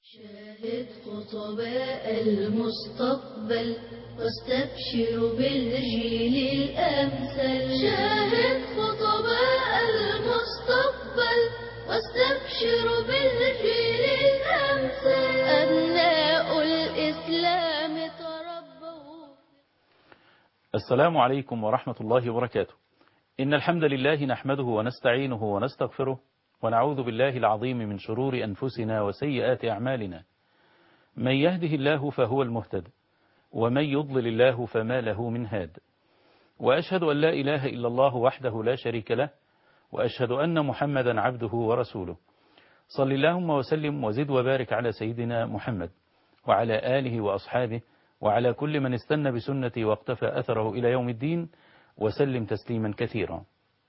شاهد خطباء المستقبل واستبشر بالجيل الأمثل. شاهد خطباء المستقبل واستبشر بالجيل الأمثل. أبناء الإسلام تربوا. السلام عليكم ورحمة الله وبركاته. إن الحمد لله نحمده ونستعينه ونستغفره ونعوذ بالله العظيم من شرور أنفسنا وسيئات أعمالنا. من يهده الله فهو المهتد ومن يضلل الله فما له من هاد. وأشهد أن لا إله إلا الله وحده لا شريك له، وأشهد أن محمدا عبده ورسوله. صل اللهم وسلم وزد وبارك على سيدنا محمد وعلى آله وأصحابه وعلى كل من استنى بسنته واقتفى أثره إلى يوم الدين وسلم تسليما كثيرا.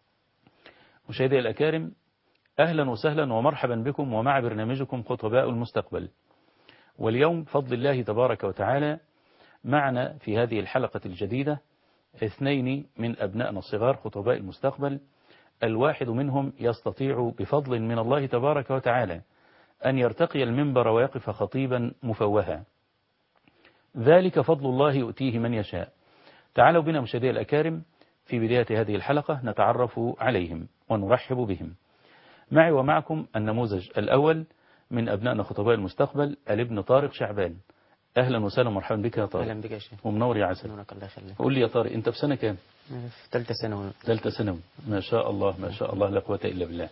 مشاهدي الأكارم، أهلا وسهلا ومرحبا بكم ومع برنامجكم خطباء المستقبل. واليوم بفضل الله تبارك وتعالى معنا في هذه الحلقة الجديدة اثنين من أبنائنا الصغار خطباء المستقبل. الواحد منهم يستطيع بفضل من الله تبارك وتعالى أن يرتقي المنبر ويقف خطيبا مفوها، ذلك فضل الله يؤتيه من يشاء. تعالوا بنا مشاهدي الأكارم في بداية هذه الحلقة نتعرف عليهم ونرحب بهم. معي ومعكم النموذج الأول من أبنائنا خطباء المستقبل، الابن طارق شعبان. أهلا وسهلا ومرحبا بك يا طارق. أهلا بك يا شيخ. ومنور يا عسل. نورك الله يخليك. قول لي يا طارق، أنت في سنة كام؟ في ثالثة ثانوي. ثالثة ثانوي، ما شاء الله ما شاء الله لا قوة إلا بالله.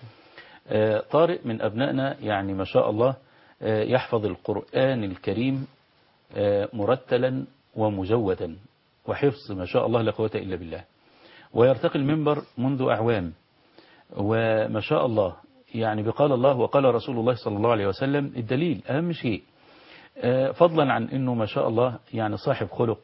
طارق من أبنائنا يعني ما شاء الله يحفظ القرآن الكريم مرتلا ومجودا وحفظ ما شاء الله لا قوة إلا بالله، ويرتقي المنبر منذ أعوام، وما شاء الله يعني بقال الله وقال رسول الله صلى الله عليه وسلم. الدليل أهم شيء فضلا عن أنه ما شاء الله يعني صاحب خلق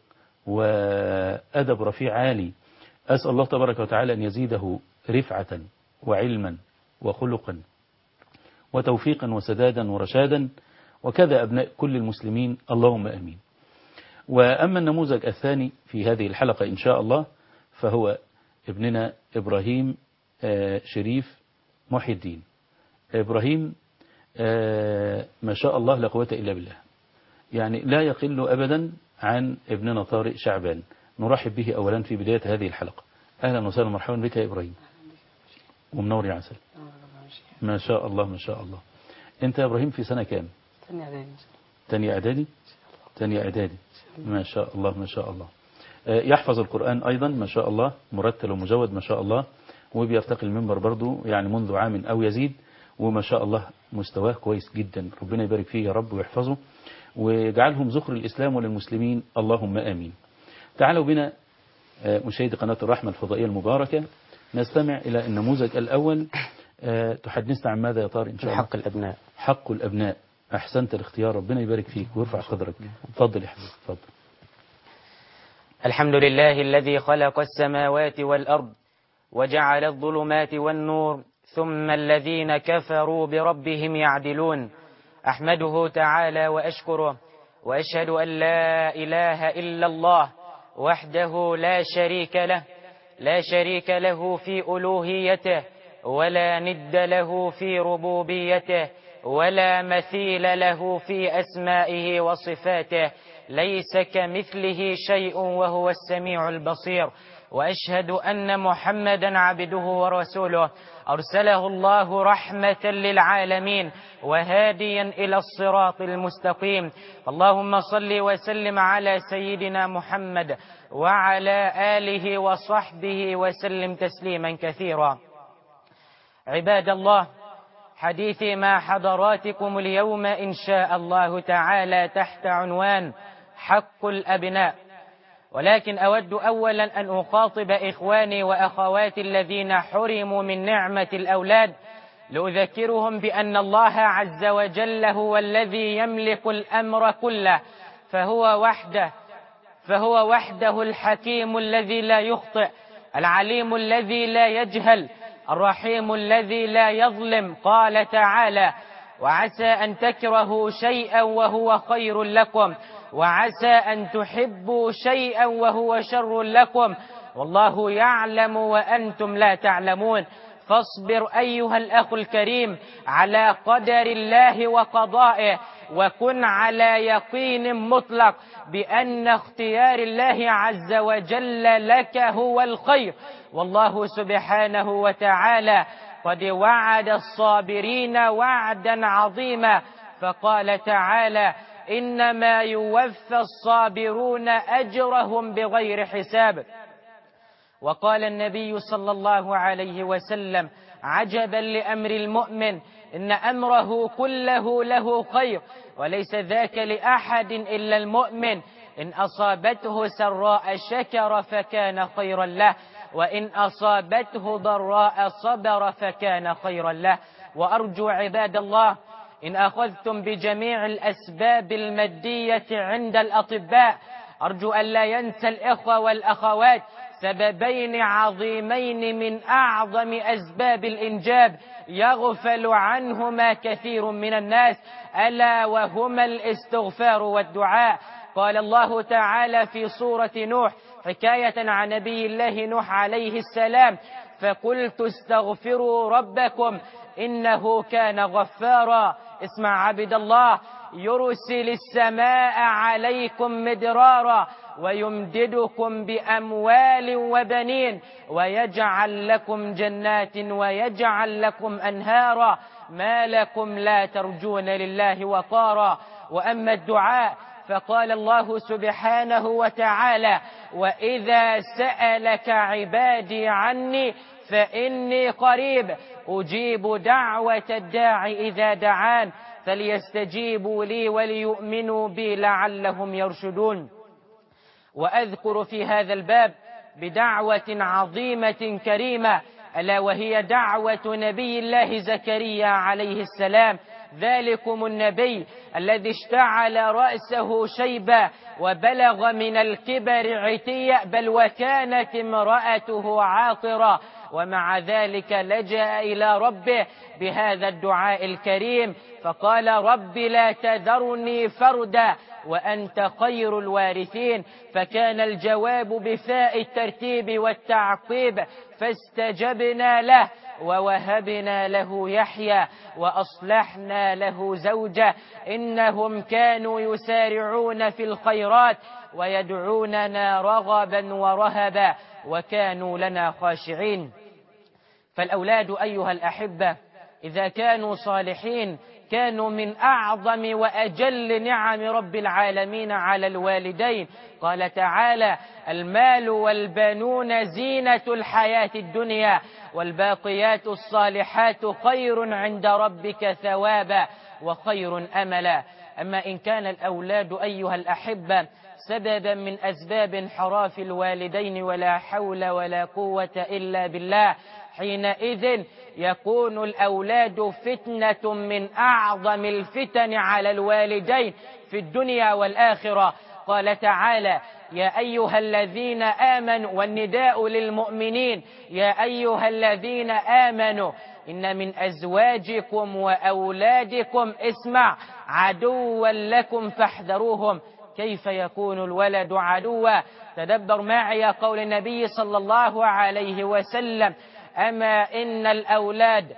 وأدب رفيع عالي. أسأل الله تبارك وتعالى أن يزيده رفعة وعلما وخلقا وتوفيقا وسدادا ورشادا، وكذا أبناء كل المسلمين اللهم أمين. وأما النموذج الثاني في هذه الحلقة إن شاء الله فهو ابننا إبراهيم شريف محي الدين. إبراهيم ما شاء الله لا قوة إلا بالله، يعني لا يقل أبدا عن ابننا طارق شعبان. نرحب به أولا في بداية هذه الحلقة. أهلا وسهلا مرحبا بك يا إبراهيم، ومنور يا عسل. ما شاء الله ما شاء الله. أنت يا إبراهيم في سنة كام؟ تانية إعدادي. تانية إعدادي، ما شاء الله ما شاء الله. يحفظ القرآن أيضا ما شاء الله مرتل ومجود ما شاء الله، وبيرتقي المنبر برضو يعني منذ عام أو يزيد، وما شاء الله مستواه كويس جدا. ربنا يبارك فيه يا رب ويحفظه ويجعلهم ذخر الإسلام وللمسلمين اللهم آمين. تعالوا بنا مشاهدي قناة الرحمة الفضائية المباركة نستمع إلى النموذج الأول. تحدثنا عن ماذا يا طارق إن شاء الله؟ حق الأبناء. حق الأبناء. أحسنت الاختيار، ربنا يبارك فيك ويرفع قدرك. تفضل يا حبيبي تفضل. الحمد لله الذي خلق السماوات والأرض وجعل الظلمات والنور ثم الذين كفروا بربهم يعدلون. أحمده تعالى وأشكره وأشهد أن لا إله إلا الله وحده لا شريك له في ألوهيته ولا ند له في ربوبيته ولا مثيل له في أسمائه وصفاته، ليس كمثله شيء وهو السميع البصير. وأشهد أن محمدا عبده ورسوله أرسله الله رحمة للعالمين وهاديا إلى الصراط المستقيم. اللهم صل وسلم على سيدنا محمد وعلى آله وصحبه وسلم تسليما كثيرا. عباد الله، حديثي مع حضراتكم اليوم إن شاء الله تعالى تحت عنوان حق الأبناء، ولكن أود أولا أن أخاطب إخواني وأخواتي الذين حرموا من نعمة الأولاد، لأذكرهم بأن الله عز وجل هو الذي يملك الأمر كله، فهو وحده الحكيم الذي لا يخطئ، العليم الذي لا يجهل، الرحيم الذي لا يظلم. قال تعالى: وعسى أن تكرهوا شيئا وهو خير لكم وعسى أن تحبوا شيئا وهو شر لكم والله يعلم وأنتم لا تعلمون. فاصبر أيها الأخ الكريم على قدر الله وقضائه، وكن على يقين مطلق بأن اختيار الله عز وجل لك هو الخير. والله سبحانه وتعالى قد وعد الصابرين وعدا عظيما، فقال تعالى: إنما يوفى الصابرون أجرهم بغير حساب. وقال النبي صلى الله عليه وسلم: عجبا لأمر المؤمن إن أمره كله له خير، وليس ذاك لأحد إلا المؤمن، إن أصابته سراء شكر فكان خيرا له، وإن أصابته ضراء صبر فكان خيرا له. وأرجو عباد الله إن أخذتم بجميع الأسباب المادية عند الأطباء، أرجو أن لا ينسى الإخوة والأخوات سببين عظيمين من أعظم أسباب الإنجاب يغفل عنهما كثير من الناس، ألا وهما الاستغفار والدعاء. قال الله تعالى في سورة نوح حكاية عن نبي الله نوح عليه السلام: فقلت استغفروا ربكم إنه كان غفارا. اسمع عبد الله: يرسل السماء عليكم مدرارا ويمددكم بأموال وبنين ويجعل لكم جنات ويجعل لكم أنهارا ما لكم لا ترجون لله وقارا. وأما الدعاء فقال الله سبحانه وتعالى: وإذا سألك عبادي عني فإني قريب أجيب دعوة الداع إذا دعان فليستجيبوا لي وليؤمنوا بي لعلهم يرشدون. وأذكر في هذا الباب بدعوة عظيمة كريمة، ألا وهي دعوة نبي الله زكريا عليه السلام، ذلكم النبي الذي اشتعل رأسه شيبا وبلغ من الكبر عتيا، بل وكانت امرأته عاقرة، ومع ذلك لجأ إلى ربه بهذا الدعاء الكريم فقال: رب لا تذرني فردا وأنت خير الوارثين. فكان الجواب بفاء الترتيب والتعقيب: فاستجبنا له ووهبنا له يحيى وأصلحنا له زوجه إنهم كانوا يسارعون في الخيرات ويدعوننا رغبا ورهبا وكانوا لنا خاشعين. فالأولاد أيها الأحبة إذا كانوا صالحين كانوا من أعظم وأجل نعم رب العالمين على الوالدين. قال تعالى: المال والبنون زينة الحياة الدنيا والباقيات الصالحات خير عند ربك ثوابا وخير أملا. أما إن كان الأولاد أيها الأحبة سببا من أسباب انحراف الوالدين ولا حول ولا قوة إلا بالله، حينئذ يكون الأولاد فتنة من أعظم الفتن على الوالدين في الدنيا والآخرة. قال تعالى: يا أيها الذين آمنوا، والنداء للمؤمنين: يا أيها الذين آمنوا إن من أزواجكم وأولادكم اسمع عدوا لكم فاحذروهم. كيف يكون الولد عدوا؟ تدبر معي قول النبي صلى الله عليه وسلم: أما إن الأولاد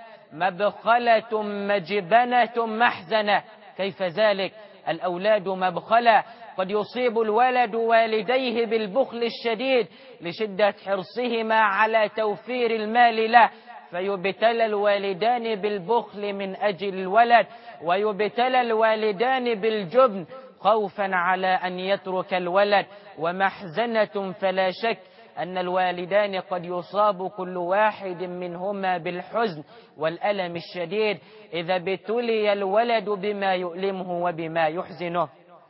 مبخلة مجبنة محزنة. كيف ذلك؟ الأولاد مبخلة، قد يصيب الولد والديه بالبخل الشديد لشدة حرصهما على توفير المال له، فيبتلى الوالدان بالبخل من أجل الولد، ويبتلى الوالدان بالجبن خوفا على أن يترك الولد، ومحزنة فلا شك أن الوالدان قد يصاب كل واحد منهما بالحزن والألم الشديد إذا ابتلي الولد بما يؤلمه وبما يحزنه.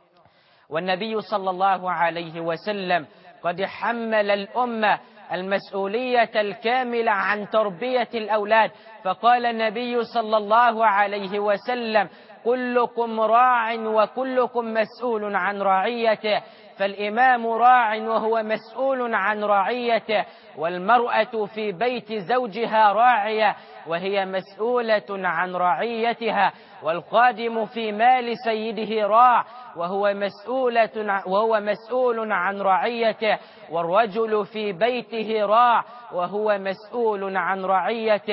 والنبي صلى الله عليه وسلم قد حمل الأمة المسؤولية الكاملة عن تربية الأولاد، فقال النبي صلى الله عليه وسلم: كلكم راع وكلكم مسؤول عن رعيته. فالإمام راع وهو مسؤول عن رعيته، والمرأة في بيت زوجها راعية وهي مسؤولة عن رعيتها، والخادم في مال سيده راع وهو مسؤول عن رعيته، والرجل في بيته راع وهو مسؤول عن رعيته.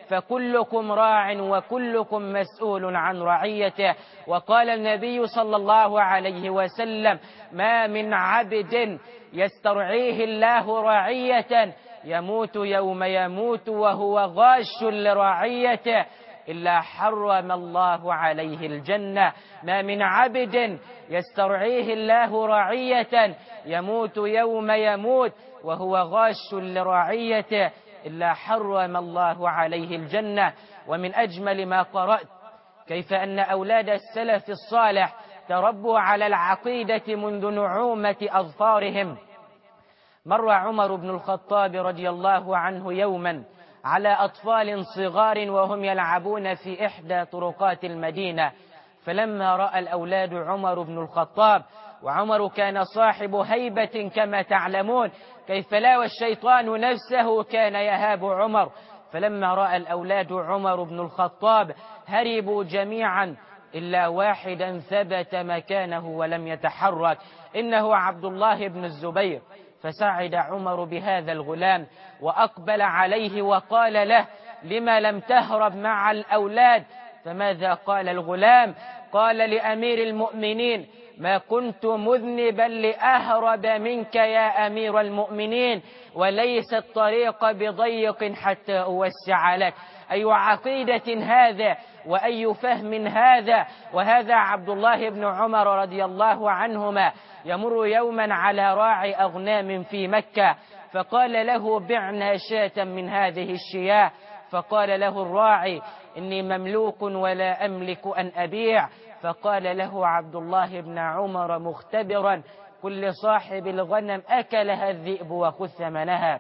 فكلكم راع وكلكم مسؤول عن رعيته. وقال النبي صلى الله عليه وسلم: ما من عبد يسترعيه الله رعية يموت يوم يموت وهو غاش لرعيته إلا حرم الله عليه الجنة. ما من عبد يسترعيه الله رعية يموت يوم يموت وهو غاش لرعيته إلا حرم الله عليه الجنة. ومن أجمل ما قرأت كيف أن أولاد السلف الصالح تربوا على العقيدة منذ نعومة أظفارهم. مر عمر بن الخطاب رضي الله عنه يوما على أطفال صغار وهم يلعبون في إحدى طرقات المدينة، فلما رأى الأولاد عمر بن الخطاب، وعمر كان صاحب هيبة كما تعلمون كيف لا، والشيطان نفسه كان يهاب عمر، فلما رأى الأولاد عمر بن الخطاب هربوا جميعا إلا واحدا ثبت مكانه ولم يتحرك، إنه عبد الله بن الزبير. فسعد عمر بهذا الغلام وأقبل عليه وقال له: لما لم تهرب مع الأولاد؟ فماذا قال الغلام؟ قال لأمير المؤمنين: ما كنت مذنبا لأهرب منك يا أمير المؤمنين، وليس الطريق بضيق حتى أوسع لك. أي عقيدة هذا وأي فهم هذا؟ وهذا عبد الله بن عمر رضي الله عنهما يمر يوما على راعي أغنام في مكة، فقال له: بعنا شاة من هذه الشياه. فقال له الراعي: إني مملوك ولا أملك أن أبيع. فقال له عبد الله بن عمر مختبرا: كل صاحب الغنم أكلها الذئب وخذ ثمنها.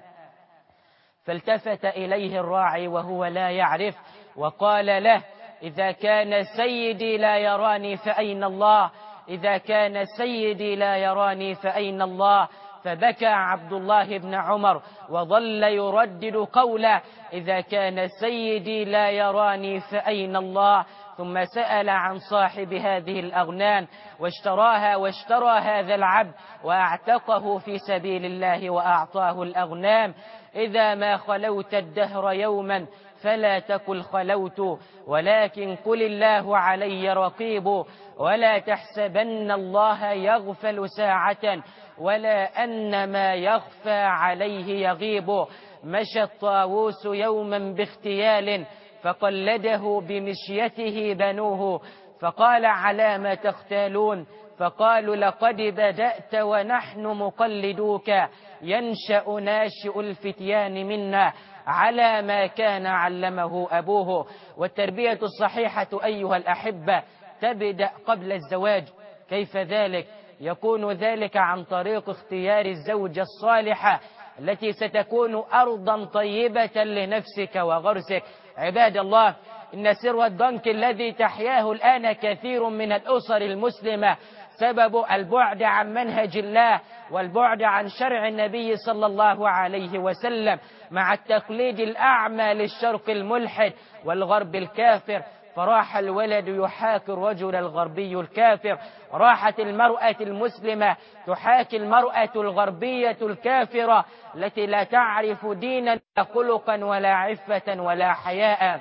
فالتفت إليه الراعي وهو لا يعرف وقال له: إذا كان سيدي لا يراني فأين الله؟ إذا كان سيدي لا يراني فأين الله؟ فبكى عبد الله بن عمر وظل يردد قوله: إذا كان سيدي لا يراني فأين الله؟ ثم سأل عن صاحب هذه الأغنام واشتراها واشترى هذا العبد وأعتقه في سبيل الله وأعطاه الأغنام. إذا ما خلوت الدهر يوما فلا تقل خلوت، ولكن قل الله علي رقيب، ولا تحسبن الله يغفل ساعة ولا أن ما يخفى عليه يغيب. مشى الطاووس يوما باختيال فقلده بمشيته بنوه، فقال: على ما تختالون؟ فقالوا: لقد بدأت ونحن مقلدوك، ينشأ ناشئ الفتيان منا على ما كان علمه أبوه. والتربية الصحيحة أيها الأحبة تبدأ قبل الزواج. كيف ذلك؟ يكون ذلك عن طريق اختيار الزوجة الصالحة التي ستكون أرضا طيبة لنفسك وغرسك. عباد الله، إن سر الضنك الذي تحياه الآن كثير من الأسر المسلمة سبب البعد عن منهج الله والبعد عن شرع النبي صلى الله عليه وسلم، مع التقليد الأعمى للشرق الملحد والغرب الكافر. فراح الولد يحاكي الرجل الغربي الكافر، راحت المرأة المسلمة تحاكي المرأة الغربية الكافرة التي لا تعرف دينا خلقا ولا عفة ولا حياء.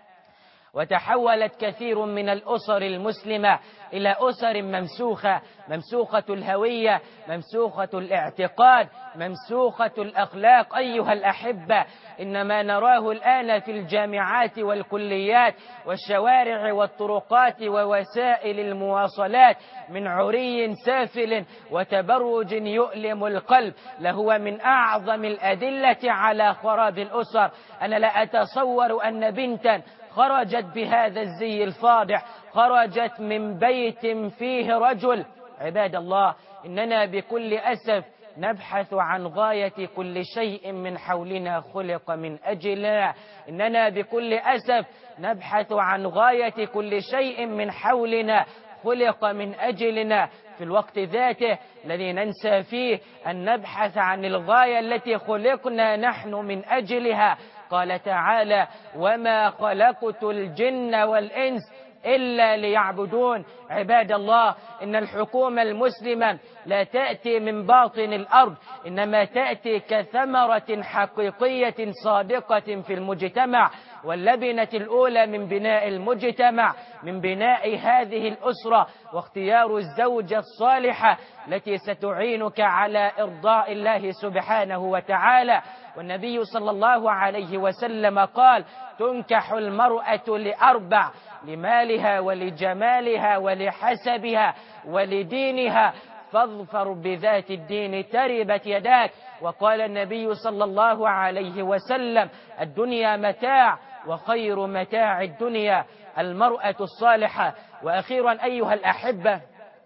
وتحولت كثير من الأسر المسلمة إلى أسر ممسوخة، ممسوخة الهوية، ممسوخة الاعتقاد، ممسوخة الأخلاق. أيها الأحبة، إنما نراه الآن في الجامعات والكليات والشوارع والطرقات ووسائل المواصلات من عري سافل وتبرج يؤلم القلب لهو من أعظم الأدلة على خراب الأسر. أنا لا أتصور أن بنتا خرجت بهذا الزي الفاضح، خرجت من بيت فيه رجل. عباد الله، إننا بكل أسف نبحث عن غاية كل شيء من حولنا خلق من أجلنا. إننا بكل أسف نبحث عن غاية كل شيء من حولنا خلق من أجلنا، في الوقت ذاته الذي ننسى فيه أن نبحث عن الغاية التي خلقنا نحن من أجلها. قال تعالى: وما خلقت الجن والإنس إلا ليعبدون. عباد الله، إن الحكومة المسلمة لا تأتي من باطن الأرض، إنما تأتي كثمرة حقيقية صادقة في المجتمع. واللبنة الأولى من بناء المجتمع، من بناء هذه الأسرة، واختيار الزوجة الصالحة التي ستعينك على إرضاء الله سبحانه وتعالى. والنبي صلى الله عليه وسلم قال: تنكح المرأة لأربع: لمالها ولجمالها ولحسبها ولدينها، فاظفر بذات الدين تربت يداك. وقال النبي صلى الله عليه وسلم: الدنيا متاع، وخير متاع الدنيا المرأة الصالحة. وأخيرا أيها الأحبة،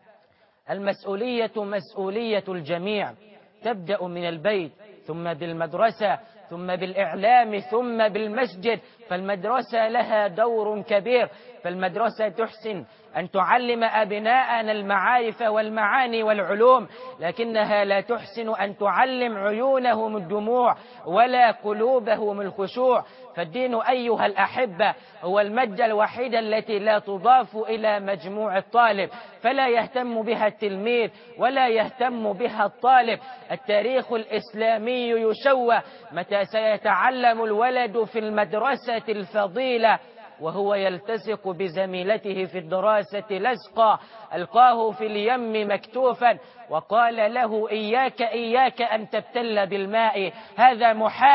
المسؤولية مسؤولية الجميع، تبدأ من البيت، ثم بالمدرسة، ثم بالإعلام، ثم بالمسجد. فالمدرسة لها دور كبير، فالمدرسة تحسن أن تعلم أبناءنا المعارف والمعاني والعلوم، لكنها لا تحسن أن تعلم عيونهم الدموع ولا قلوبهم الخشوع. فالدين أيها الأحبة هو المادة الوحيدة التي لا تضاف إلى مجموع الطالب، فلا يهتم بها التلميذ ولا يهتم بها الطالب. التاريخ الإسلامي يشوه متى سيتعلم الولد في المدرسة الفضيلة وهو يلتصق بزميلته في الدراسة لصقا، ألقاه في اليم مكتوفا وقال له: إياك أن تبتل بالماء، هذا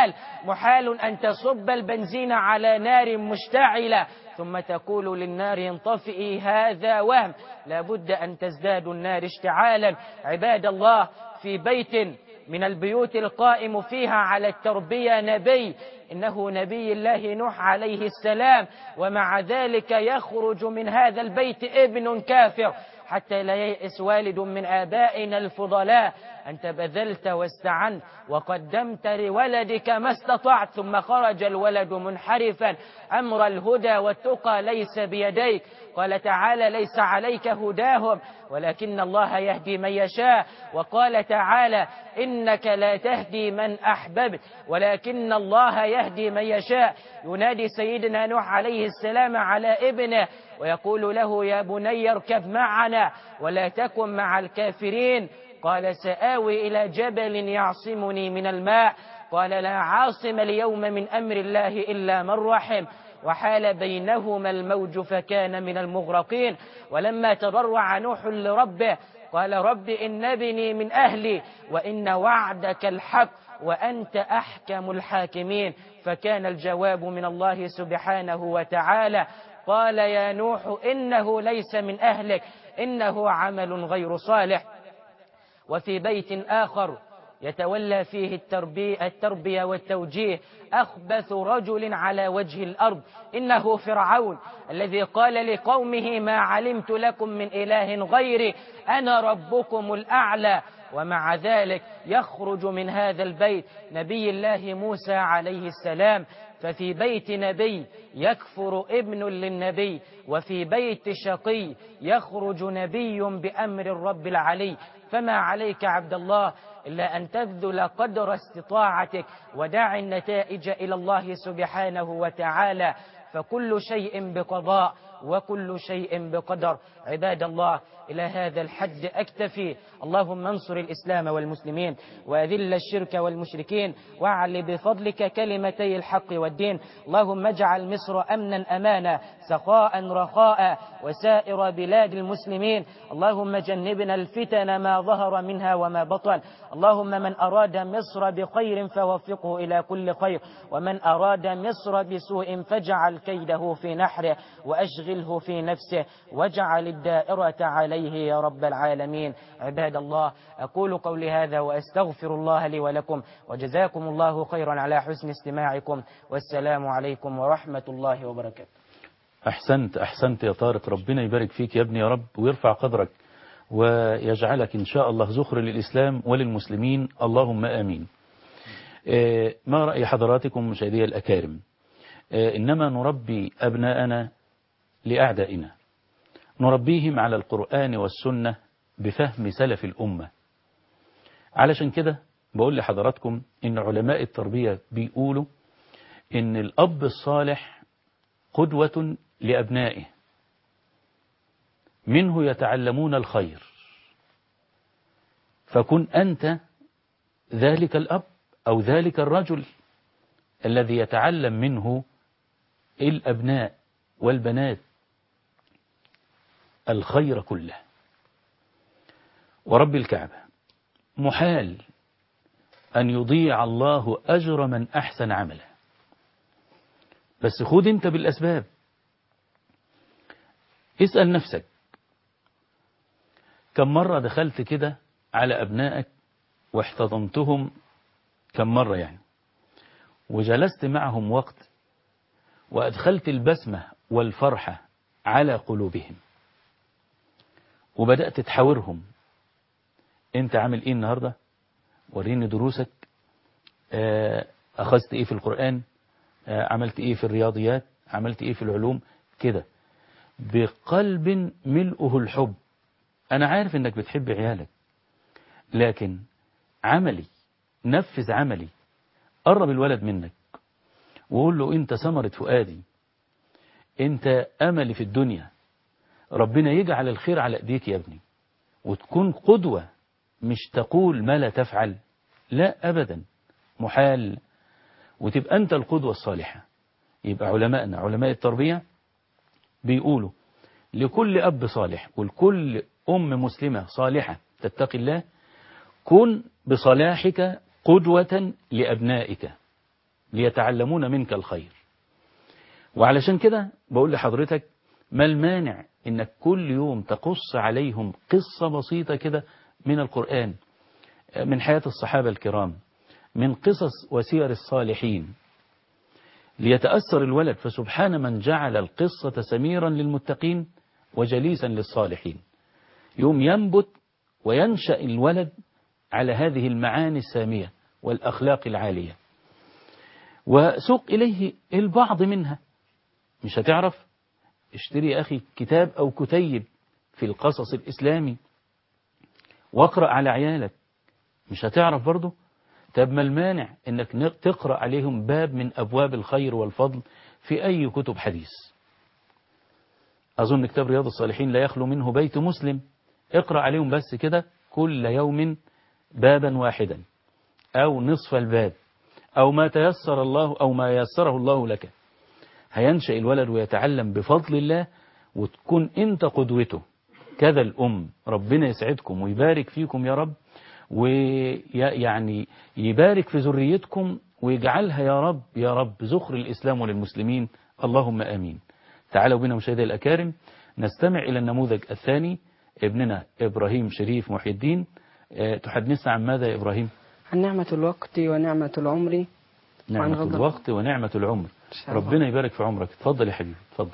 محال أن تصب البنزين على نار مشتعلة ثم تقول للنار انطفئي، هذا وهم، لابد أن تزداد النار اشتعالا. عباد الله، في بيت من البيوت القائم فيها على التربية نبي، إنه نبي الله نوح عليه السلام، ومع ذلك يخرج من هذا البيت ابن كافر، حتى لا ييأس والد من آبائنا الفضلاء. أنت بذلت واستعنت وقدمت لولدك ما استطعت، ثم خرج الولد منحرفا. أمر الهدى والتقى ليس بيديك. قال تعالى: ليس عليك هداهم ولكن الله يهدي من يشاء. وقال تعالى: إنك لا تهدي من أحببت ولكن الله يهدي من يشاء. ينادي سيدنا نوح عليه السلام على ابنه ويقول له: يا بني اركب معنا ولا تكن مع الكافرين. قال: سآوي إلى جبل يعصمني من الماء. قال: لا عاصم اليوم من أمر الله إلا من رحم. وحال بينهما الموج فكان من المغرقين. ولما تضرع نوح لربه قال: رب إن ابني من أهلي وإن وعدك الحق وأنت أحكم الحاكمين. فكان الجواب من الله سبحانه وتعالى: قال يا نوح إنه ليس من أهلك إنه عمل غير صالح. وفي بيت آخر يتولى فيه التربية والتوجيه أخبث رجل على وجه الأرض، إنه فرعون الذي قال لقومه: ما علمت لكم من إله غيري أنا ربكم الأعلى. ومع ذلك يخرج من هذا البيت نبي الله موسى عليه السلام. ففي بيت نبي يكفر ابن للنبي، وفي بيت شقي يخرج نبي بأمر الرب العلي. فما عليك عبد الله إلا أن تبذل قدر استطاعتك ودع النتائج إلى الله سبحانه وتعالى، فكل شيء بقضاء وكل شيء بقدر. عباد الله، إلى هذا الحد أكتفي. اللهم انصر الإسلام والمسلمين وأذل الشرك والمشركين واعل بفضلك كلمتي الحق والدين. اللهم اجعل مصر أمنا أمانا سخاء رخاء وسائر بلاد المسلمين. اللهم جنبنا الفتن ما ظهر منها وما بطن. اللهم من أراد مصر بخير فوفقه إلى كل خير، ومن أراد مصر بسوء فاجعل كيده في نحره وأشغله في نفسه واجعل الدائرة عليه يا رب العالمين. عباد الله، أقول قولي هذا وأستغفر الله لي ولكم، وجزاكم الله خيرا على حسن استماعكم، والسلام عليكم ورحمة الله وبركاته. أحسنت يا طارق، ربنا يبارك فيك يا ابني يا رب ويرفع قدرك ويجعلك إن شاء الله ذخر للإسلام وللمسلمين، اللهم آمين. ما رأي حضراتكم مشاهدي الأكارم؟ إنما نربي أبناءنا لأعدائنا، نربيهم على القرآن والسنة بفهم سلف الأمة. علشان كده بقول لحضراتكم إن علماء التربية بيقولوا إن الأب الصالح قدوة لأبنائه، منه يتعلمون الخير، فكن أنت ذلك الأب أو ذلك الرجل الذي يتعلم منه الأبناء والبنات الخير كله. ورب الكعبة محال أن يضيع الله أجر من أحسن عملا، بس خد أنت بالأسباب. اسأل نفسك كم مرة دخلت كده على أبنائك واحتضنتهم، كم مرة يعني، وجلست معهم وقت وأدخلت البسمة والفرحة على قلوبهم، وبدأت تحاورهم: أنت عامل إيه النهاردة؟ وريني دروسك، أخذت إيه في القرآن، عملت إيه في الرياضيات، عملت إيه في العلوم، كده بقلب ملؤه الحب. أنا عارف إنك بتحب عيالك، لكن عملي، نفذ عملي، قرب الولد منك وقول له: أنت ثمرة فؤادي، أنت أملي في الدنيا، ربنا يجعل الخير على أيديك يا ابني. وتكون قدوة، مش تقول ما لا تفعل، لا أبدا، محال. وتبقى أنت القدوة الصالحة. يبقى علماءنا، علماء التربية، بيقولوا لكل أب صالح ولكل أم مسلمة صالحة تتقي الله: كن بصلاحك قدوة لأبنائك ليتعلمون منك الخير. وعلشان كده بقول لحضرتك: ما المانع إنك كل يوم تقص عليهم قصة بسيطة كده من القرآن، من حياة الصحابة الكرام، من قصص وسير الصالحين، ليتأثر الولد. فسبحان من جعل القصة سميرا للمتقين وجليسا للصالحين. يوم ينبت وينشأ الولد على هذه المعاني السامية والأخلاق العالية. وسوق إليه البعض منها. مش هتعرف؟ اشتري يا أخي كتاب أو كتيب في القصص الإسلامي واقرأ على عيالك. مش هتعرف برضه؟ طب ما المانع انك تقرأ عليهم باب من أبواب الخير والفضل في أي كتب حديث. أظن كتاب رياض الصالحين لا يخلو منه بيت مسلم. اقرأ عليهم بس كده كل يوم بابا واحدا أو نصف الباب أو ما تيسر الله أو ما يسره الله لك. هينشأ الولد ويتعلم بفضل الله، وتكون أنت قدوته. كذا الأم. ربنا يسعدكم ويبارك فيكم يا رب، ويعني يبارك في ذريتكم ويجعلها يا رب يا رب زخر الإسلام وللمسلمين، اللهم آمين. تعالوا بنا مشاهدي الأكارم نستمع إلى النموذج الثاني، ابننا إبراهيم شريف محي الدين. تحدثنا عن ماذا يا إبراهيم؟ عن نعمة الوقت ونعمة العمر. نعمة الوقت ونعمة العمر. ربنا يبارك في عمرك. تفضل يا حبيبي، تفضل.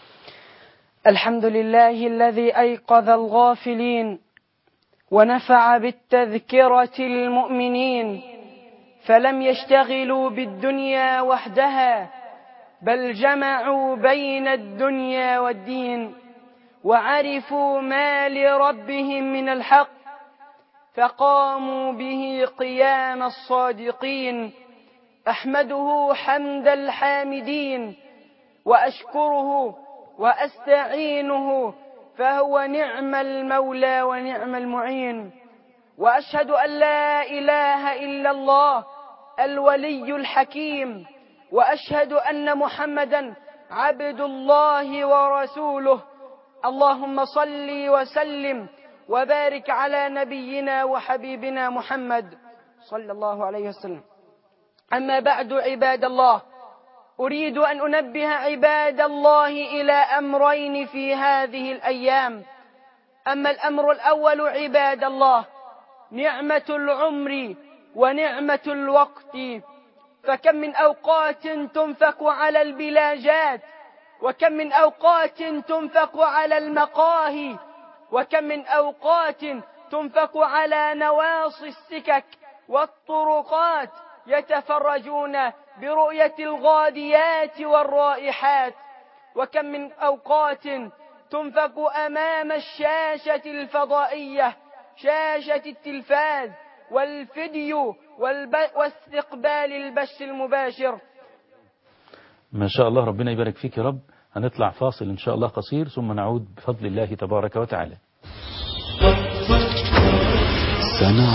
الحمد لله الذي أيقظ الغافلين ونفع بالتذكرة المؤمنين، فلم يشتغلوا بالدنيا وحدها بل جمعوا بين الدنيا والدين، وعرفوا ما لربهم من الحق فقاموا به قيام الصادقين. أحمده حمد الحامدين وأشكره وأستعينه، فهو نعم المولى ونعم المعين. وأشهد أن لا إله إلا الله الولي الحكيم، وأشهد أن محمدا عبد الله ورسوله. اللهم صل وسلم وبارك على نبينا وحبيبنا محمد صلى الله عليه وسلم. أما بعد عباد الله، أريد أن أنبه عباد الله إلى أمرين في هذه الأيام. أما الأمر الأول عباد الله نعمة العمر ونعمة الوقت، فكم من أوقات تنفق على البلاجات، وكم من أوقات تنفق على المقاهي، وكم من أوقات تنفق على نواصي السكك والطرقات، يتفرجون برؤية الغاديات والرائحات. وكم من أوقات تنفق أمام الشاشة الفضائية، شاشة التلفاز والفيديو واستقبال البث المباشر. ما شاء الله، ربنا يبارك فيك يا رب. هنطلع فاصل إن شاء الله قصير ثم نعود بفضل الله تبارك وتعالى.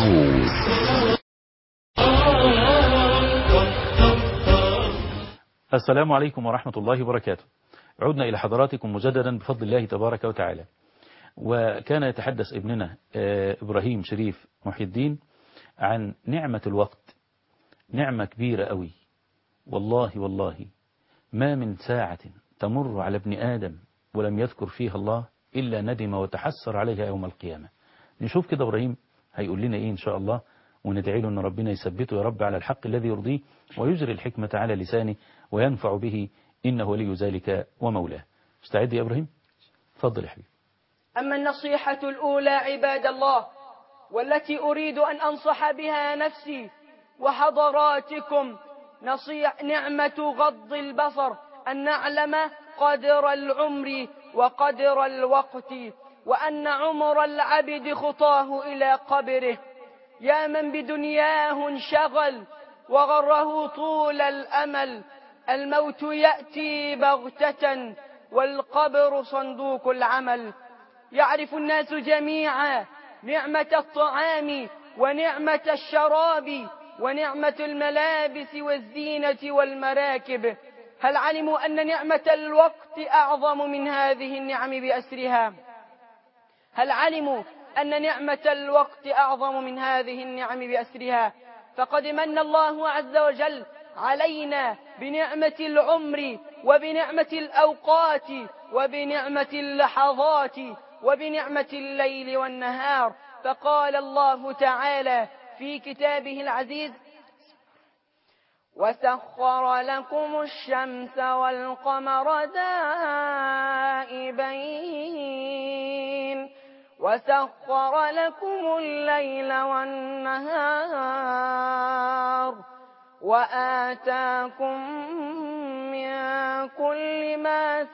سنعود. السلام عليكم ورحمة الله وبركاته. عدنا إلى حضراتكم مجددا بفضل الله تبارك وتعالى. وكان يتحدث ابننا إبراهيم شريف محي الدين عن نعمة الوقت، نعمة كبيرة قوي. والله ما من ساعة تمر على ابن آدم ولم يذكر فيها الله إلا ندم وتحسر عليها يوم القيامة. نشوف كده إبراهيم هيقول لنا إيه إن شاء الله، وندعي له أن ربنا يثبته يا رب على الحق الذي يرضيه، ويجري الحكمة على لسانه وينفع به، إنه ولي ذلك ومولاه. مستعد يا إبراهيم؟ تفضل يا حبيبي. أما النصيحة الأولى عباد الله، والتي أريد أن أنصح بها نفسي وحضراتكم، نعمة غض البصر، أن نعلم قدر العمر وقدر الوقت، وأن عمر العبد خطاه إلى قبره. يا من بدنياه انشغل وغره طول الأمل، الموت يأتي بغتة والقبر صندوق العمل. يعرف الناس جميعا نعمة الطعام ونعمة الشراب ونعمة الملابس والزينة والمراكب، هل علموا أن نعمة الوقت أعظم من هذه النعم بأسرها؟ هل علموا أن نعمة الوقت أعظم من هذه النعم بأسرها؟ فقد من الله عز وجل علينا بنعمة العمر وبنعمة الأوقات وبنعمة اللحظات وبنعمة الليل والنهار. فقال الله تعالى في كتابه العزيز: وسخر لكم الشمس والقمر دائبين وسخر لكم الليل والنهار وآتاكم من كل ما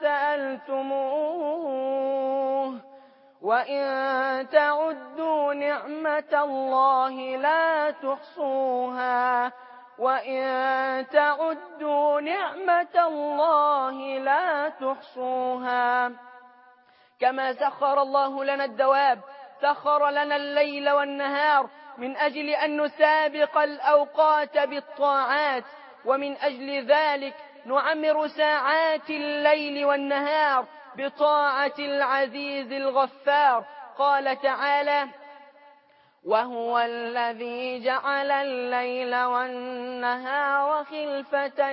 سألتموه وإن تعدوا نعمة الله لا تحصوها وإن تعدوا نعمة الله لا تحصوها. كما سخر الله لنا الدواب سخر لنا الليل والنهار من أجل أن نسابق الأوقات بالطاعات، ومن أجل ذلك نعمر ساعات الليل والنهار بطاعة العزيز الغفار. قال تعالى: وهو الذي جعل الليل والنهار خلفة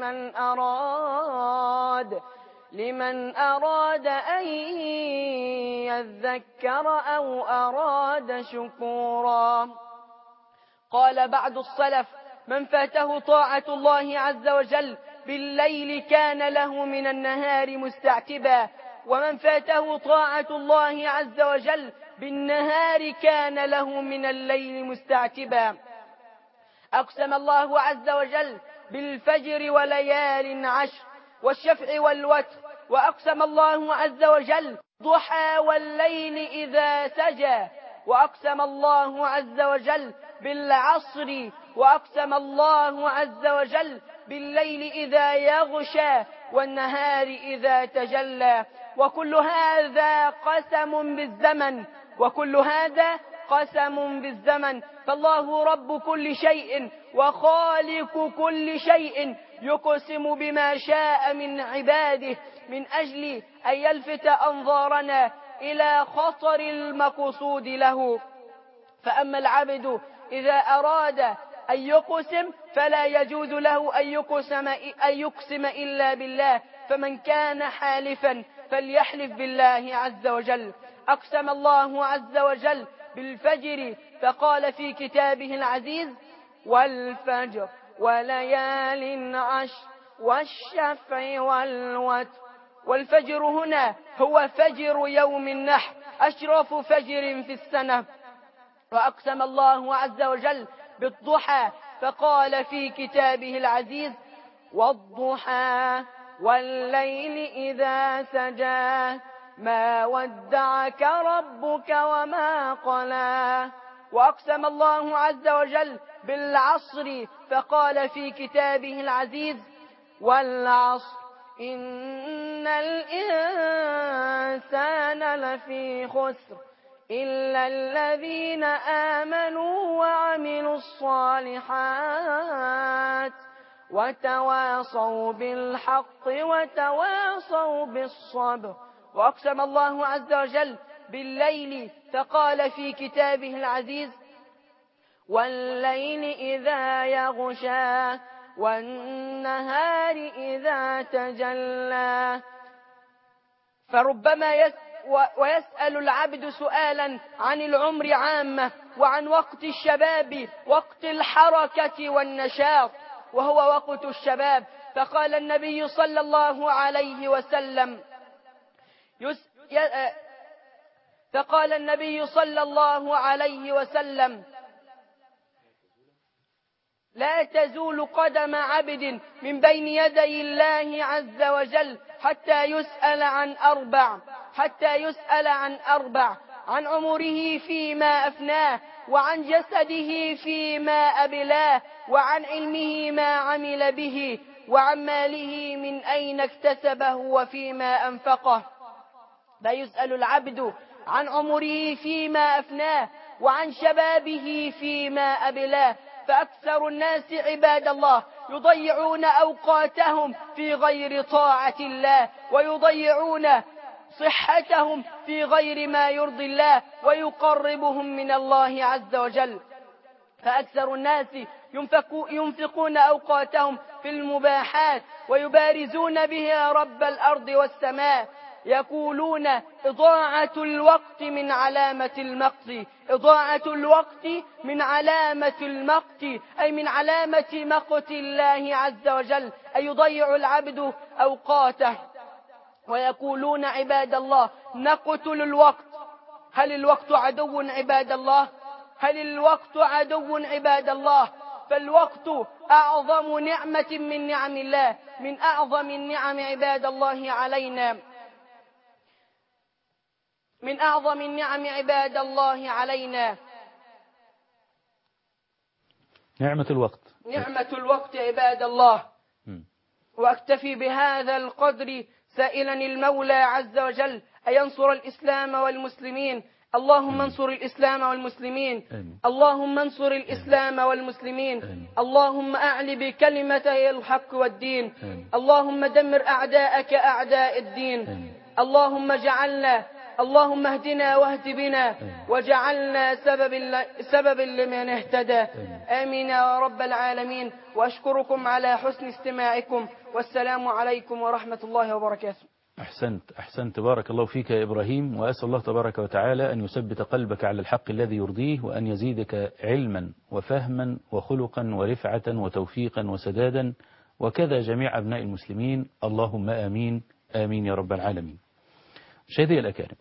لمن أراد أن يذكر أو أراد شكورا. قال بعض السلف: من فاته طاعة الله عز وجل بالليل كان له من النهار مستعتبا، ومن فاته طاعة الله عز وجل بالنهار كان له من الليل مستعتبا. أقسم الله عز وجل بالفجر وليال عشر والشفع والوتر، وأقسم الله عز وجل ضحى والليل إذا سجى، وأقسم الله عز وجل بالعصر، وأقسم الله عز وجل بالليل إذا يغشى والنهار إذا تجلى. وكل هذا قسم بالزمن، وكل هذا قسم بالزمن. فالله رب كل شيء وخالق كل شيء يقسم بما شاء من عباده من أجل أن يلفت أنظارنا إلى خطر المقصود له. فأما العبد إذا أراد أن يقسم فلا يجوز له أن يقسم إلا بالله، فمن كان حالفا فليحلف بالله عز وجل. أقسم الله عز وجل بالفجر فقال في كتابه العزيز: والفجر وليال عشر والشفع والوتر. والفجر هنا هو فجر يوم النحر، أشرف فجر في السنة. وأقسم الله عز وجل بالضحى فقال في كتابه العزيز: والضحى والليل إذا سجى ما ودعك ربك وما قلى. وأقسم الله عز وجل بالعصر فقال في كتابه العزيز: والعصر إن الإنسان لفي خسر إلا الذين آمنوا وعملوا الصالحات وتواصوا بالحق وتواصوا بالصبر. وأقسم الله عز وجل بالليل فقال في كتابه العزيز: والليل إذا يغشى والنهار إذا تجلى. فربما ويسأل العبد سؤالا عن العمر عامة وعن وقت الشباب، وقت الحركة والنشاط، وهو وقت الشباب. فقال النبي صلى الله عليه وسلم فقال النبي صلى الله عليه وسلم: لا تزول قدم عبد من بين يدي الله عز وجل حتى يسأل عن أربع: عن عمره فيما أفناه، وعن جسده فيما أبلاه، وعن علمه ما عمل به، وعن ماله من أين اكتسبه وفيما أنفقه. فيسأل العبد عن عمره فيما أفناه وعن شبابه فيما أبلاه. فأكثر الناس عباد الله يضيعون أوقاتهم في غير طاعة الله، ويضيعون صحتهم في غير ما يرضي الله ويقربهم من الله عز وجل. فأكثر الناس ينفقون أوقاتهم في المباحات ويبارزون بها رب الأرض والسماء. يقولون: إضاعة الوقت من علامة المقت، إضاعة الوقت من علامة المقت، أي من علامة مقت الله عز وجل، أي يضيع العبد أوقاته. ويقولون عباد الله: نقتل الوقت. هل الوقت عدو عباد الله؟ هل الوقت عدو عباد الله؟ فالوقت أعظم نعمة من نعم الله، من أعظم النعم عباد الله علينا، من أعظم النعم عباد الله علينا نعمة الوقت عباد الله. وأكتفي بهذا القدر سائلا المولى عز وجل أن ينصر الإسلام والمسلمين. اللهم انصر الإسلام والمسلمين، اللهم انصر الإسلام والمسلمين، اللهم أعل بكلمتي الحق والدين، اللهم دمر أعداءك أعداء الدين، اللهم اهدنا واهد بنا وجعلنا سبب لمن اهتدى. آمين يا رب العالمين. وأشكركم على حسن استماعكم، والسلام عليكم ورحمة الله وبركاته. أحسنت بارك الله فيك يا إبراهيم، وأسأل الله تبارك وتعالى أن يثبت قلبك على الحق الذي يرضيه، وأن يزيدك علما وفهما وخلقا ورفعة وتوفيقا وسدادا، وكذا جميع أبناء المسلمين. اللهم آمين آمين يا رب العالمين. مشاهدي الأكارم،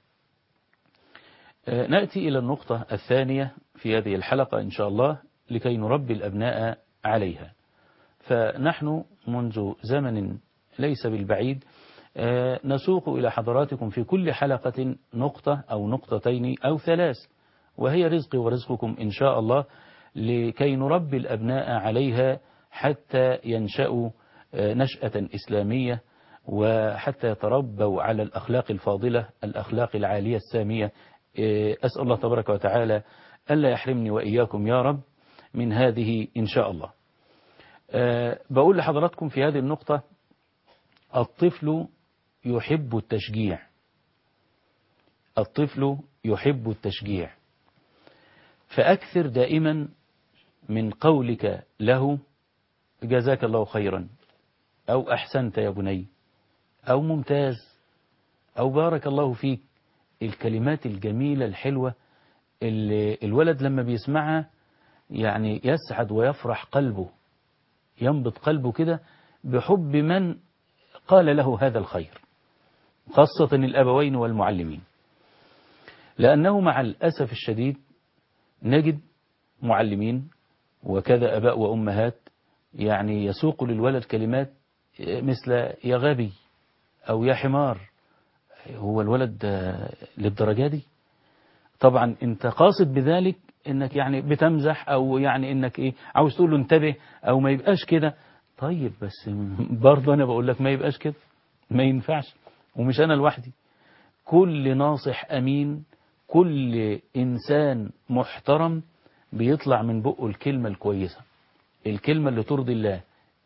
نأتي إلى النقطة الثانية في هذه الحلقة إن شاء الله لكي نربي الأبناء عليها. فنحن منذ زمن ليس بالبعيد نسوق إلى حضراتكم في كل حلقة نقطة أو نقطتين أو ثلاث، وهي رزقي ورزقكم إن شاء الله، لكي نربي الأبناء عليها حتى ينشأوا نشأة إسلامية، وحتى يتربوا على الأخلاق الفاضلة، الأخلاق العالية السامية. أسأل الله تبارك وتعالى ألا يحرمني وإياكم يا رب من هذه إن شاء الله. بقول لحضراتكم في هذه النقطة: الطفل يحب التشجيع. الطفل يحب التشجيع، فأكثر دائما من قولك له جزاك الله خيرا، أو أحسنت يا بني، أو ممتاز، أو بارك الله فيك. الكلمات الجميلة الحلوة اللي الولد لما بيسمعها يعني يسعد ويفرح قلبه، ينبض قلبه كده بحب من قال له هذا الخير، خاصة الأبوين والمعلمين. لأنه مع الأسف الشديد نجد معلمين وكذا أباء وأمهات يعني يسوق للولد كلمات مثل يا غبي أو يا حمار. هو الولد للدرجة دي؟ طبعا انت قاصد بذلك انك يعني بتمزح، او يعني انك ايه عاوز تقول له انتبه او ما يبقاش كده. طيب بس برضه انا بقول لك ما يبقاش كده، ما ينفعش. ومش انا لوحدي، كل ناصح امين، كل انسان محترم بيطلع من بقه الكلمة الكويسة، الكلمة اللي ترضي الله،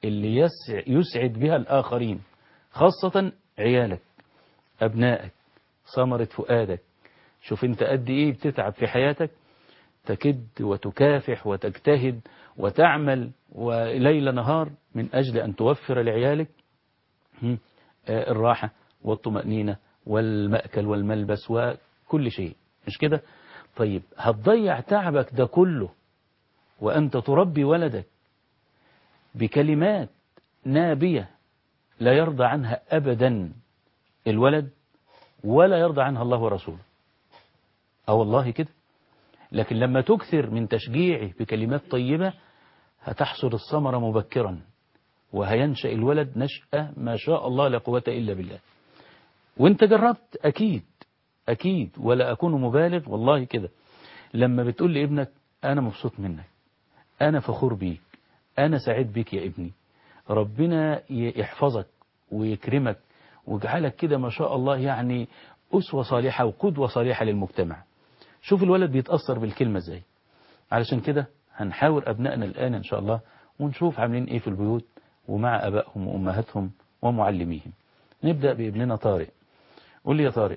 اللي يسعد بها الآخرين، خاصة عيالك، أبنائك، ثمرة فؤادك. شوف انت قد ايه بتتعب في حياتك، تكد وتكافح وتجتهد وتعمل وليل نهار من أجل أن توفر لعيالك الراحة والطمأنينة والمأكل والملبس وكل شيء، مش كده؟ طيب هتضيع تعبك ده كله وأنت تربي ولدك بكلمات نابية لا يرضى عنها أبدا الولد ولا يرضى عنها الله ورسوله. والله كده. لكن لما تكثر من تشجيعه بكلمات طيبة هتحصل الثمرة مبكرا، وهينشأ الولد نشأة ما شاء الله لا قوة إلا بالله. وانت جربت أكيد ولا أكون مبالغ، والله كده. لما بتقول لابنك أنا مبسوط منك، أنا فخور بيك، أنا سعيد بيك يا ابني، ربنا يحفظك ويكرمك ويجعلك كده ما شاء الله يعني أسوة صالحة وقدوة صالحة للمجتمع. شوف الولد بيتأثر بالكلمة ازاي. علشان كده هنحاور أبنائنا الآن إن شاء الله، ونشوف عاملين إيه في البيوت ومع أبائهم وأمهاتهم ومعلميهم. نبدأ بابننا طارق. قل لي يا طارق،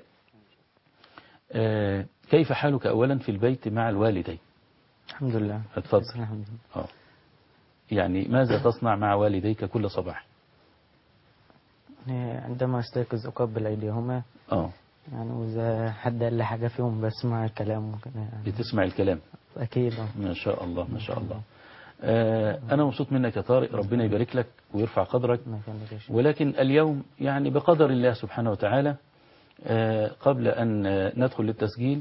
كيف حالك أولا في البيت مع الوالدين؟ الحمد لله. اتفضل. الحمد لله. يعني ماذا تصنع مع والديك كل صباح؟ عندما استيقظ أقبل أيديهما. يعني وإذا حد قال لي حاجة فيهم بسمع الكلام وكده يعني. بتسمع الكلام؟ أكيد. ما شاء الله ما شاء الله. أنا مبسوط منك يا طارق، ربنا يبارك لك ويرفع قدرك. ولكن اليوم يعني بقدر الله سبحانه وتعالى قبل أن ندخل للتسجيل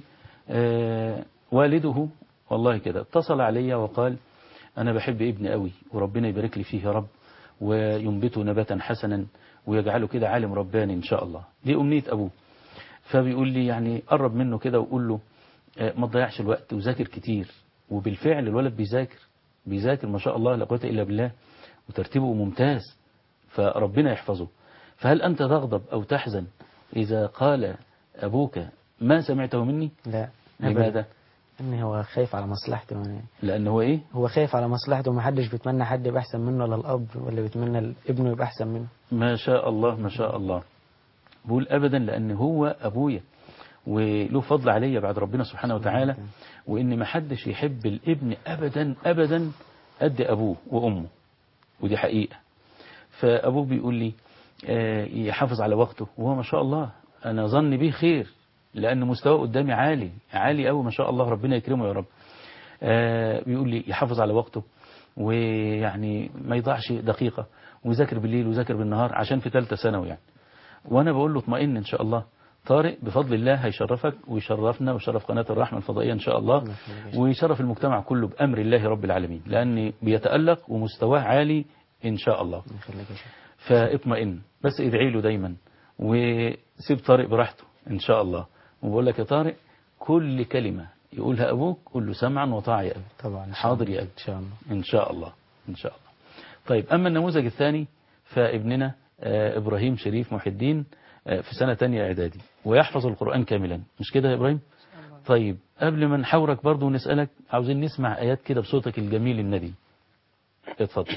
والده والله كده اتصل علي وقال أنا بحب ابني قوي وربنا يبارك لي فيه يا رب وينبته نباتا حسنا ويجعله كده عالم رباني إن شاء الله. دي أمنية أبوه. فبيقول لي يعني قرب منه كده وقول له ما تضيعش الوقت وذاكر كتير. وبالفعل الولد بيذاكر ما شاء الله لا قوة إلا بالله وترتيبه ممتاز، فربنا يحفظه. فهل أنت تغضب أو تحزن إذا قال أبوك ما سمعته مني؟ لا. لماذا؟ إن هو خايف على مصلحته يعني. لأنه هو إيه؟ هو خايف على مصلحته، ومحدش بيتمنى حد يبقى أحسن منه ولا الأب ولا بيتمنى ابنه يبقى أحسن منه. ما شاء الله ما شاء الله. بقول أبدا لأن هو أبويا وله فضل علي بعد ربنا سبحانه وتعالى، وإن ما حدش يحب الابن أبدا أبدا قد أبوه وأمه، ودي حقيقة. فأبوه بيقول لي يحافظ على وقته، وهو ما شاء الله أنا ظن به خير لأن مستواه قدامي عالي أوي ما شاء الله، ربنا يكرمه يا رب. بيقول لي يحافظ على وقته ويعني ما يضيعش دقيقة، ويذاكر بالليل ويذاكر بالنهار عشان في ثالثة ثانوي يعني. وأنا بقول له اطمئن إن شاء الله، طارق بفضل الله هيشرفك ويشرفنا ويشرف قناة الرحمة الفضائية إن شاء الله، ويشرف المجتمع كله بأمر الله رب العالمين، لأن بيتألق ومستواه عالي إن شاء الله. فاطمئن، بس ادعي له دايما وسيب طارق براحته إن شاء الله. وبقول لك يا طارق كل كلمة يقولها أبوك قول له سمعا وطاعة يا أبي. طبعا. حاضر يا أبي. إن شاء الله. إن شاء الله إن شاء الله. طيب أما النموذج الثاني فابننا إبراهيم شريف محي الدين في سنة تانية إعدادي ويحفظ القرآن كاملا، مش كده يا إبراهيم؟ طيب قبل ما نحاورك برضو ونسألك عاوزين نسمع آيات كده بصوتك الجميل الندي. اتفضل.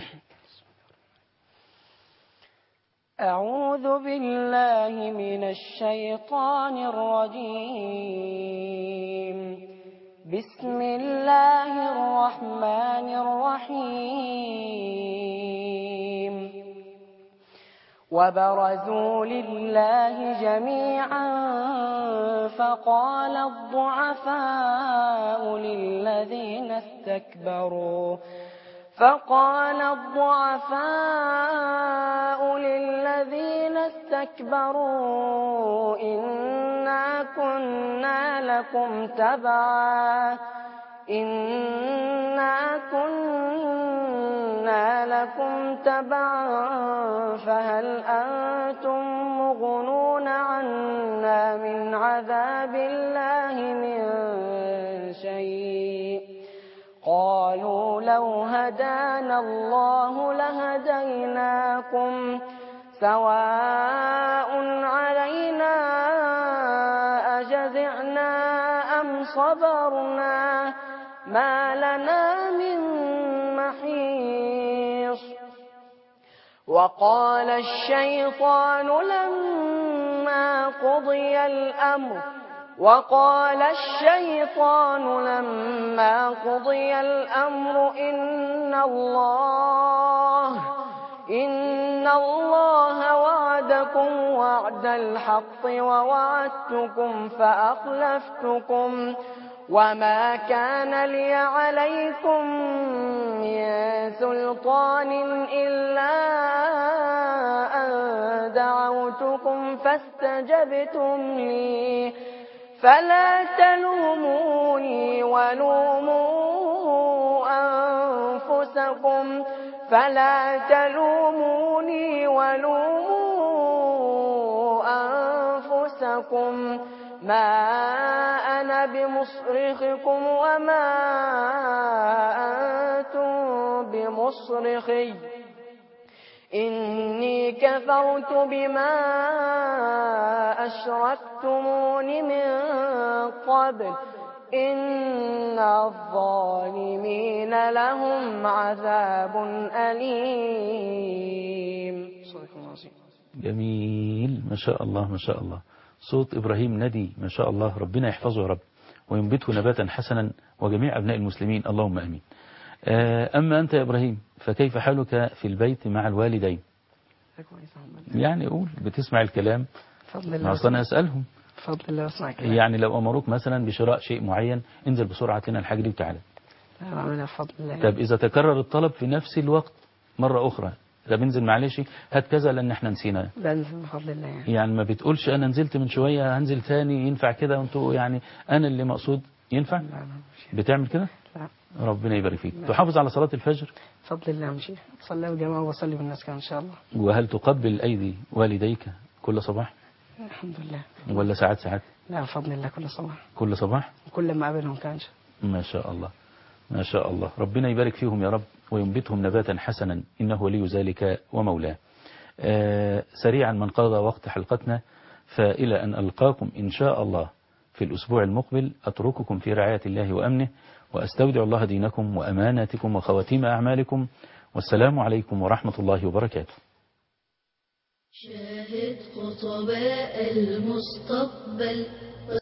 أعوذ بالله من الشيطان الرجيم. بسم الله الرحمن الرحيم. وبرزوا لله جميعا فقال الضعفاء للذين استكبروا إنا كنا لكم تبعا فهل أنتم مغنون عنا من عذاب الله من شيء قالوا لو هدانا الله لهديناكم سواء علينا أجزعنا أم صبرنا ما لنا من محيص وقال الشيطان لما قضي الأمر إن الله وعدكم وعد الحق ووعدتكم فأخلفتكم وما كان لي عليكم من سلطان إلا أن دعوتكم فاستجبتم لي فلا تلوموني ولوموا أنفسكم ما أنا بمصرخكم وما أنتم بمصرخي إني كفرت بما أشركتمون من قبل إن الظالمين لهم عذاب أليم. جميل، ما شاء الله ما شاء الله. صوت إبراهيم ندي ما شاء الله، ربنا يحفظه يا رب وينبته نباتا حسنا وجميع أبناء المسلمين اللهم أمين. أما أنت يا إبراهيم فكيف حالك في البيت مع الوالدين؟ يعني قول بتسمع الكلام أصلا أسألهم بفضل الله أسمع الكلام. يعني لو أمروك مثلا بشراء شيء معين انزل بسرعة لنا الحاجة دي وتعالى. بفضل الله. طب إذا تكرر الطلب في نفس الوقت مرة أخرى طب انزل معلش هات كذا لأن احنا نسينا. بنزل بفضل الله يعني ما بتقولش أنا نزلت من شوية هنزل ثاني ينفع كده وانتوا يعني أنا اللي مقصود ينفع؟ لا بتعمل كده؟ لا. ربنا يبارك فيك. تحافظ على صلاة الفجر؟ بفضل الله مشي صلي الجماعة وصلي بالناس كان إن شاء الله. وهل تقبل أيدي والديك كل صباح؟ الحمد لله. ولا ساعات؟ لا بفضل الله كل صباح. كل صباح؟ كل ما قابلهم كانش. ما شاء الله ما شاء الله، ربنا يبارك فيهم يا رب وينبتهم نباتا حسنا إنه ولي ذلك ومولاه. سريعا من قضى وقت حلقتنا، فإلى أن ألقاكم إن شاء الله في الأسبوع المقبل أترككم في رعاية الله وأمنه وأستودع الله دينكم وأماناتكم وخواتيم أعمالكم، والسلام عليكم ورحمة الله وبركاته. شاهد خطباء المستقبل